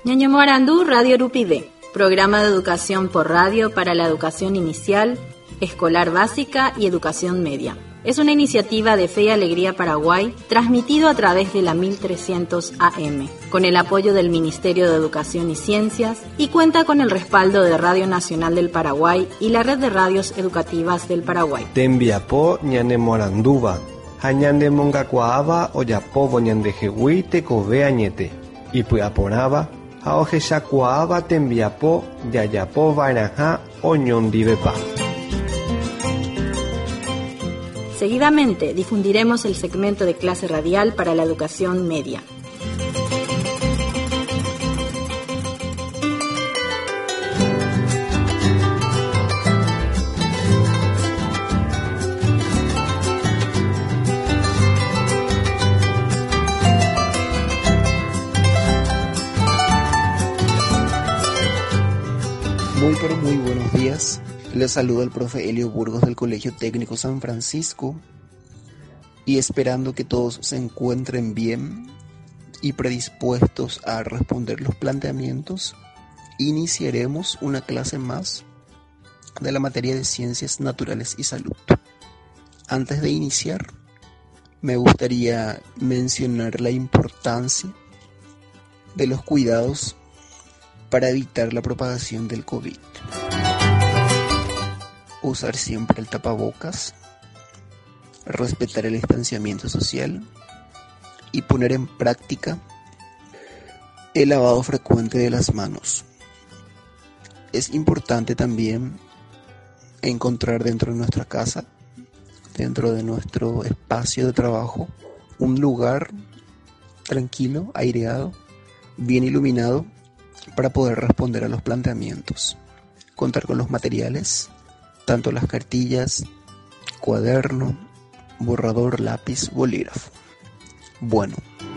Ñaño Morandú, Radio Rupide, programa de educación por radio para la educación inicial, escolar básica y educación media. Es una iniciativa de Fe y Alegría Paraguay, transmitido a través de la 1300 AM, con el apoyo del Ministerio de Educación y Ciencias, y cuenta con el respaldo de Radio Nacional del Paraguay y la Red de Radios Educativas del Paraguay. Tembiapó ñane Moranduba, hañande mongacuaaba oyapobo ñande jehui tecobe añete, y puyaporaba, aoje shacuaaba tembiapó yayapo vainaja oñondivepa. Seguidamente difundiremos el segmento de clase radial para la educación media. Muy buenos días. Les saluda el profe Elio Burgos del Colegio Técnico San Francisco y esperando que todos se encuentren bien y predispuestos a responder los planteamientos, iniciaremos una clase más de la materia de Ciencias Naturales y Salud. Antes de iniciar, me gustaría mencionar la importancia de los cuidados para evitar la propagación del COVID. Usar siempre el tapabocas, respetar el distanciamiento social y poner en práctica el lavado frecuente de las manos. Es importante también encontrar dentro de nuestra casa, dentro de nuestro espacio de trabajo, un lugar tranquilo, aireado, bien iluminado, para poder responder a los planteamientos. Contar con los materiales, tanto las cartillas, cuaderno, borrador, lápiz, bolígrafo. Bueno,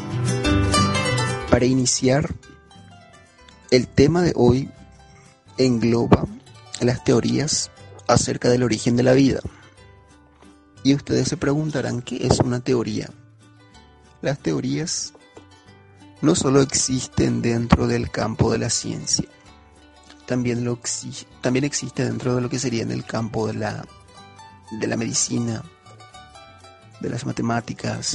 para iniciar, el tema de hoy engloba las teorías acerca del origen de la vida. Y ustedes se preguntarán, ¿qué es una teoría? Las teorías no solo existen dentro del campo de la ciencia, también existe dentro de lo que sería en el campo de la medicina, de las matemáticas,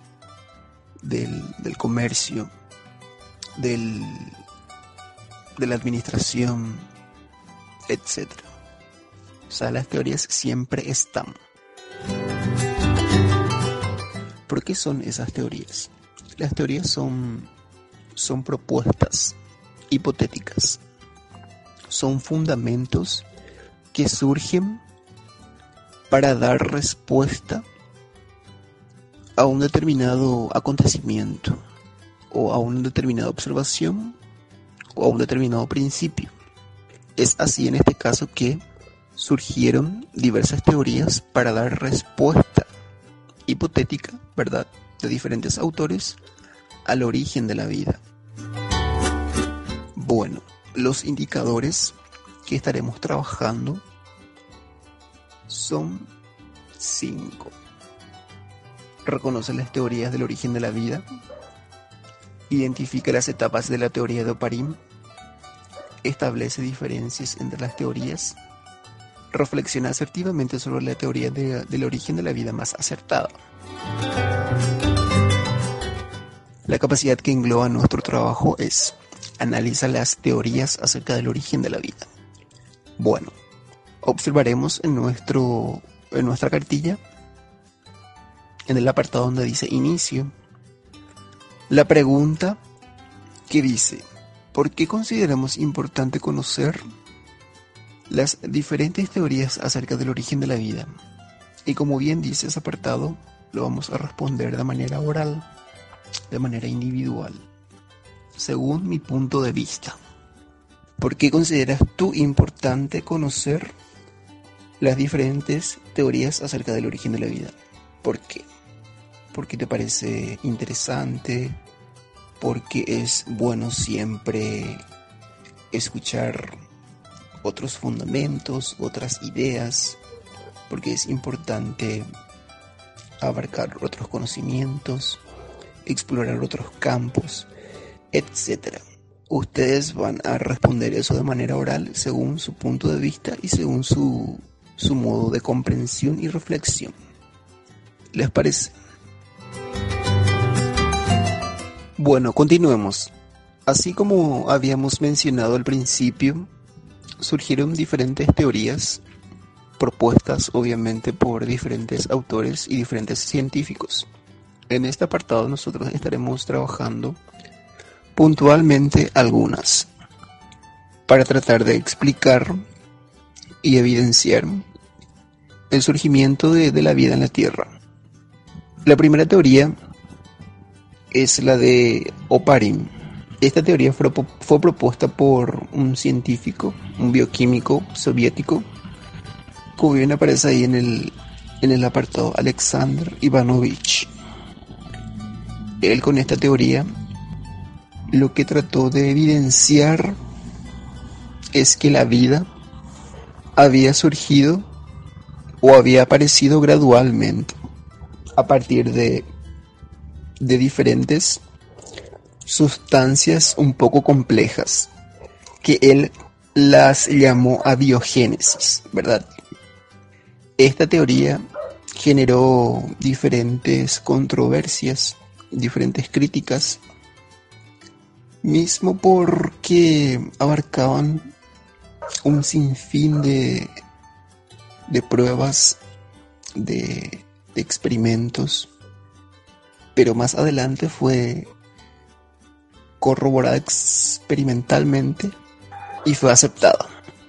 del comercio, de la administración, etc. O sea, las teorías siempre están. ¿Por qué son esas teorías? Las teorías son propuestas hipotéticas, son fundamentos que surgen para dar respuesta a un determinado acontecimiento o a una determinada observación o a un determinado principio. Es así en este caso que surgieron diversas teorías para dar respuesta hipotética, ¿verdad?, de diferentes autores al origen de la vida. Bueno, los indicadores que estaremos trabajando son 5. Reconoce las teorías del origen de la vida. Identifica las etapas de la teoría de Oparín. Establece diferencias entre las teorías. Reflexiona asertivamente sobre la teoría del origen de la vida más acertada. La capacidad que engloba nuestro trabajo es: analiza las teorías acerca del origen de la vida. Bueno, observaremos en nuestra cartilla, en el apartado donde dice inicio, la pregunta que dice: ¿por qué consideramos importante conocer las diferentes teorías acerca del origen de la vida? Y como bien dice ese apartado, lo vamos a responder de manera oral, de manera individual, según mi punto de vista. ¿Por qué consideras tú importante conocer las diferentes teorías acerca del origen de la vida? ¿Por qué? ¿Por qué te parece interesante? ¿Porque es bueno siempre escuchar otros fundamentos, otras ideas? ¿Porque es importante abarcar otros conocimientos, explorar otros campos, etcétera? Ustedes van a responder eso de manera oral según su punto de vista y según su modo de comprensión y reflexión. ¿Les parece? Bueno, continuemos. Así como habíamos mencionado al principio, surgieron diferentes teorías propuestas obviamente por diferentes autores y diferentes científicos. En este apartado nosotros estaremos trabajando puntualmente algunas para tratar de explicar y evidenciar el surgimiento de la vida en la Tierra. La primera teoría es la de Oparin. Esta teoría fue propuesta por un científico, un bioquímico soviético, como bien aparece ahí en el apartado, Alexander Ivanovich. Él, con esta teoría, lo que trató de evidenciar es que la vida había surgido o había aparecido gradualmente a partir de diferentes sustancias un poco complejas, que él las llamó abiogénesis, ¿verdad? Esta teoría generó diferentes controversias, diferentes críticas, mismo porque abarcaban un sinfín de pruebas, de experimentos, pero más adelante fue corroborada experimentalmente y fue aceptada.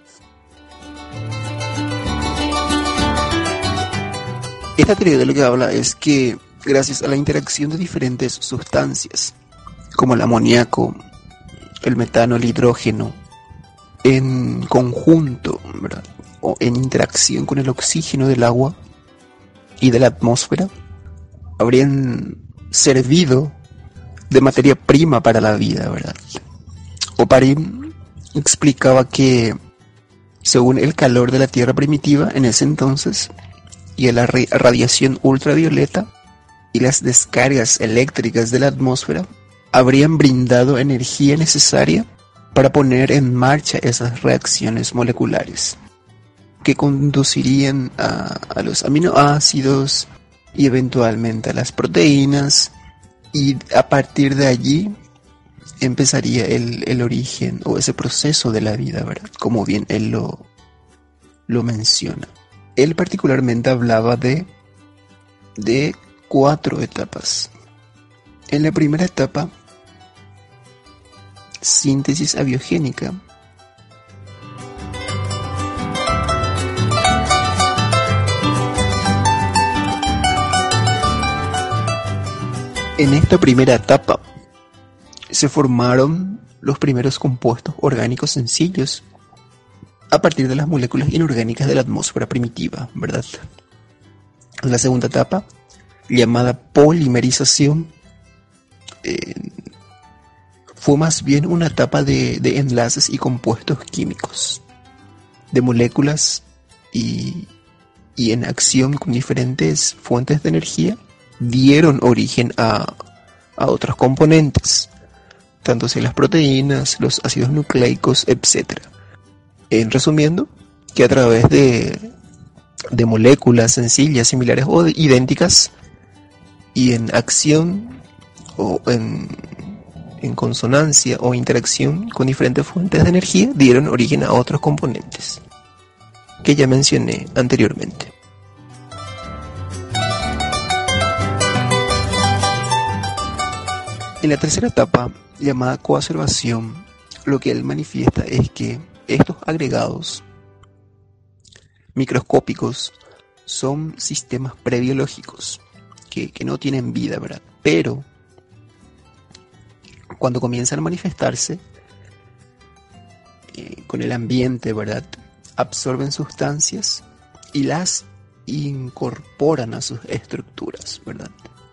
Esta teoría de lo que habla es que gracias a la interacción de diferentes sustancias, como el amoníaco, el metano, el hidrógeno, en conjunto, ¿verdad?, o en interacción con el oxígeno del agua y de la atmósfera, habrían servido de materia prima para la vida, ¿verdad? Oparin explicaba que, según el calor de la Tierra primitiva en ese entonces, y la radiación ultravioleta y las descargas eléctricas de la atmósfera, habrían brindado energía necesaria para poner en marcha esas reacciones moleculares que conducirían a los aminoácidos y eventualmente a las proteínas, y a partir de allí empezaría el origen o ese proceso de la vida, ¿verdad? Como bien él lo menciona. Él particularmente hablaba de 4 etapas. En la primera etapa, síntesis abiogénica. En esta primera etapa se formaron los primeros compuestos orgánicos sencillos a partir de las moléculas inorgánicas de la atmósfera primitiva, ¿verdad? En la segunda etapa, llamada polimerización, fue más bien una etapa de enlaces y compuestos químicos, de moléculas y en acción con diferentes fuentes de energía, dieron origen a otros componentes, tanto si las proteínas, los ácidos nucleicos, etc. En resumiendo, que a través de moléculas sencillas, similares o idénticas, y en acción o en consonancia o interacción con diferentes fuentes de energía, dieron origen a otros componentes que ya mencioné anteriormente. En la tercera etapa, llamada coacervación, lo que él manifiesta es que estos agregados microscópicos son sistemas prebiológicos que no tienen vida, ¿verdad? Pero cuando comienzan a manifestarse con el ambiente, ¿verdad?, absorben sustancias y las incorporan a sus estructuras, ¿verdad?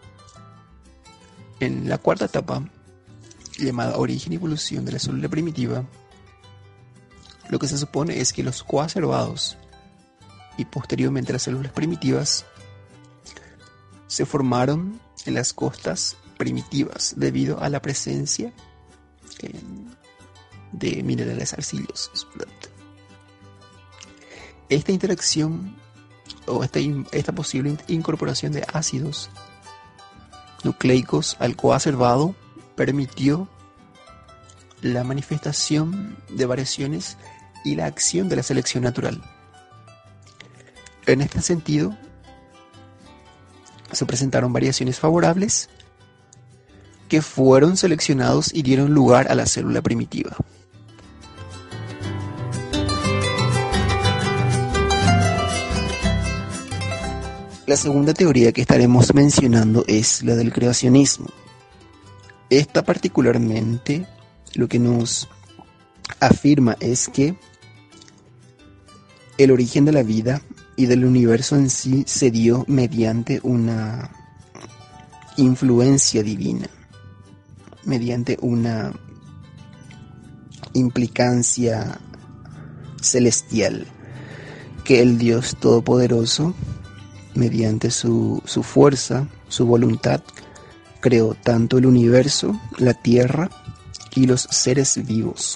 En la cuarta etapa, llamada origen y evolución de la célula primitiva, lo que se supone es que los coacervados y posteriormente las células primitivas se formaron en las costas primitivas debido a la presencia de minerales arcillosos, ¿verdad? Esta interacción o esta posible incorporación de ácidos nucleicos al coacervado permitió la manifestación de variaciones y la acción de la selección natural. En este sentido, se presentaron variaciones favorables que fueron seleccionados y dieron lugar a la célula primitiva. La segunda teoría que estaremos mencionando es la del creacionismo. Esta particularmente lo que nos afirma es que el origen de la vida y del universo en sí se dio mediante una influencia divina, mediante una implicancia celestial, que el Dios Todopoderoso, mediante su fuerza, su voluntad, creó tanto el universo, la tierra y los seres vivos.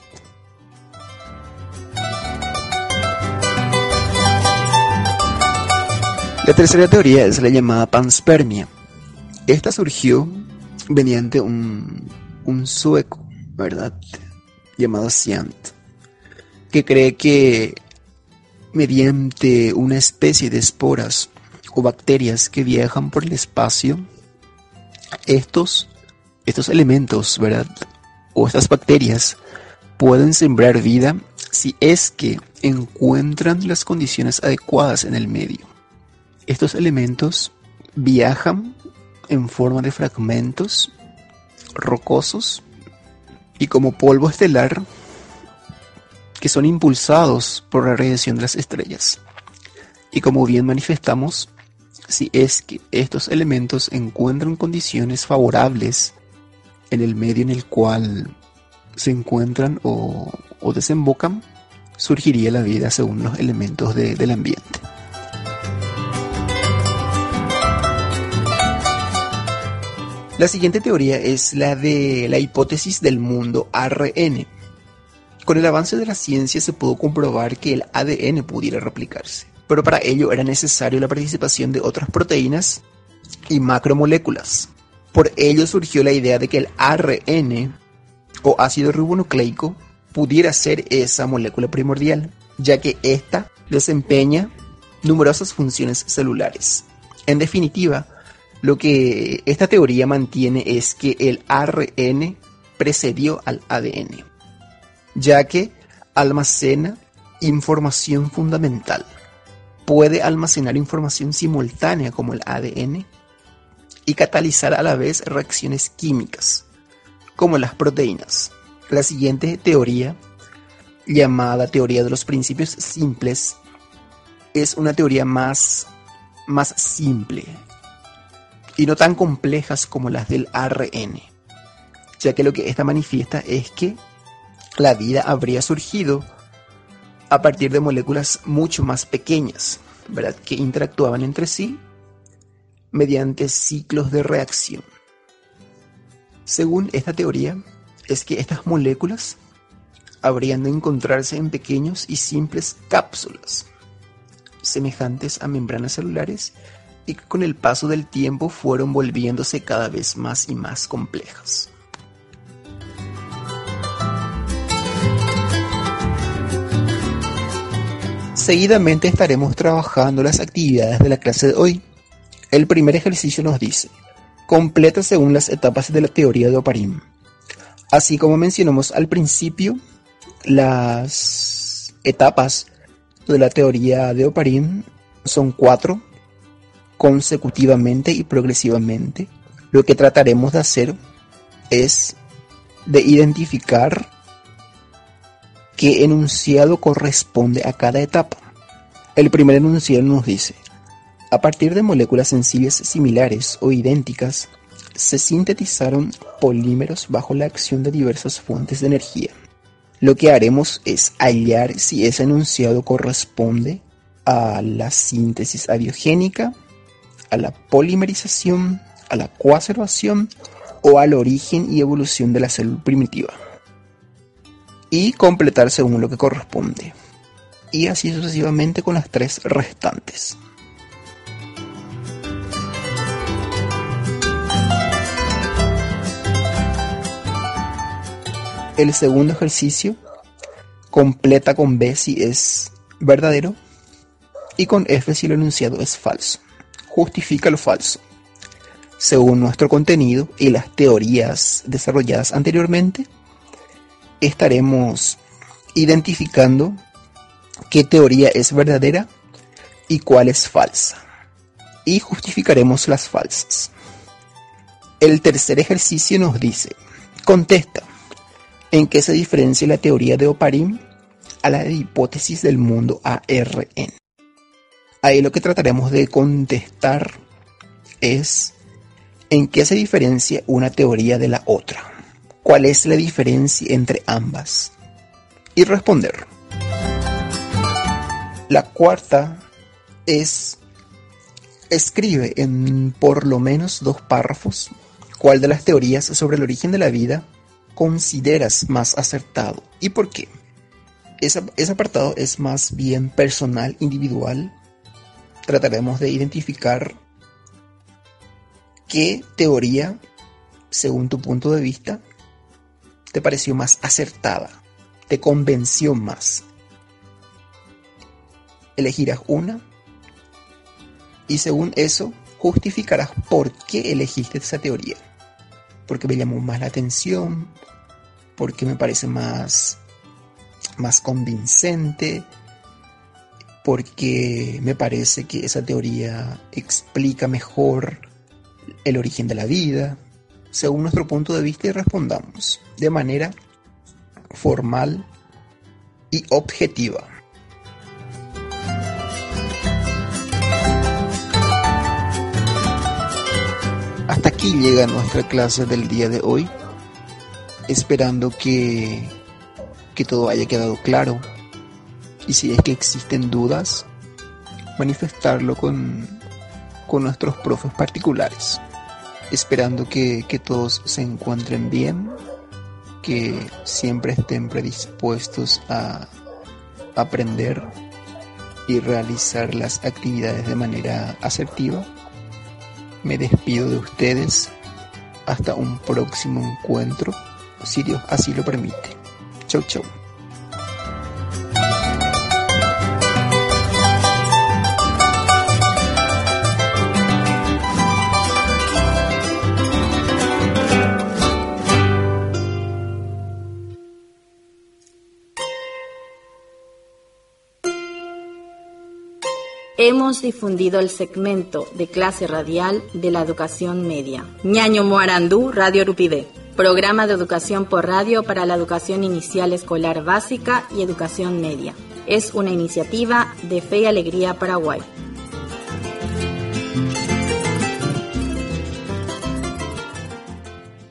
La tercera teoría es la llamada panspermia. Esta surgió mediante un sueco, ¿verdad?, llamado Siant, que cree que mediante una especie de esporas o bacterias que viajan por el espacio, estos elementos, ¿verdad?, o estas bacterias pueden sembrar vida si es que encuentran las condiciones adecuadas en el medio. Estos elementos viajan en forma de fragmentos rocosos y como polvo estelar que son impulsados por la radiación de las estrellas. Y como bien manifestamos, si es que estos elementos encuentran condiciones favorables en el medio en el cual se encuentran o desembocan, surgiría la vida según los elementos del ambiente. La siguiente teoría es la de la hipótesis del mundo ARN. Con el avance de la ciencia se pudo comprobar que el ADN pudiera replicarse, pero para ello era necesario la participación de otras proteínas y macromoléculas. Por ello surgió la idea de que el ARN o ácido ribonucleico pudiera ser esa molécula primordial, ya que ésta desempeña numerosas funciones celulares. En definitiva, lo que esta teoría mantiene es que el ARN precedió al ADN, ya que almacena información fundamental. Puede almacenar información simultánea como el ADN y catalizar a la vez reacciones químicas, como las proteínas. La siguiente teoría, llamada teoría de los principios simples, es una teoría más simple y no tan complejas como las del ARN, ya que lo que esta manifiesta es que la vida habría surgido a partir de moléculas mucho más pequeñas, ¿verdad?, que interactuaban entre sí mediante ciclos de reacción. Según esta teoría, es que estas moléculas habrían de encontrarse en pequeños y simples cápsulas, semejantes a membranas celulares, y que con el paso del tiempo fueron volviéndose cada vez más y más complejas. Seguidamente estaremos trabajando las actividades de la clase de hoy. El primer ejercicio nos dice: completa según las etapas de la teoría de Oparin. Así como mencionamos al principio, las etapas de la teoría de Oparin son 4, consecutivamente y progresivamente. Lo que trataremos de hacer es de identificar qué enunciado corresponde a cada etapa. El primer enunciado nos dice: a partir de moléculas sencillas similares o idénticas, se sintetizaron polímeros bajo la acción de diversas fuentes de energía. Lo que haremos es hallar si ese enunciado corresponde a la síntesis abiogénica, a la polimerización, a la coacervación o al origen y evolución de la célula primitiva. y completar según lo que corresponde. Y así sucesivamente con las 3 restantes. El segundo ejercicio completa con B si es verdadero y con F si lo enunciado es falso. Justifica lo falso. Según nuestro contenido y las teorías desarrolladas anteriormente, estaremos identificando qué teoría es verdadera y cuál es falsa. Y justificaremos las falsas. El tercer ejercicio nos dice, contesta, ¿en qué se diferencia la teoría de Oparin a la de hipótesis del mundo ARN? Ahí lo que trataremos de contestar es ¿en qué se diferencia una teoría de la otra? ¿Cuál es la diferencia entre ambas? Y responder. La cuarta es, escribe en por lo menos 2 párrafos cuál de las teorías sobre el origen de la vida consideras más acertado y por qué. Ese apartado es más bien personal, individual. Trataremos de identificar qué teoría, según tu punto de vista, te pareció más acertada, te convenció más. Elegirás una y según eso justificarás por qué elegiste esa teoría. Porque me llamó más la atención, porque me parece más convincente, porque me parece que esa teoría explica mejor el origen de la vida, según nuestro punto de vista, y respondamos de manera formal y objetiva. Hasta aquí llega nuestra clase del día de hoy, esperando que todo haya quedado claro, y si es que existen dudas, manifestarlo con nuestros profes particulares, esperando que todos se encuentren bien, que siempre estén predispuestos a aprender y realizar las actividades de manera asertiva. Me despido de ustedes hasta un próximo encuentro, si Dios así lo permite. Chau, chau. Hemos difundido el segmento de clase radial de la educación media. Ñaño Moarandú, Radio Urupide. Programa de educación por radio para la educación inicial escolar básica y educación media. Es una iniciativa de Fe y Alegría Paraguay.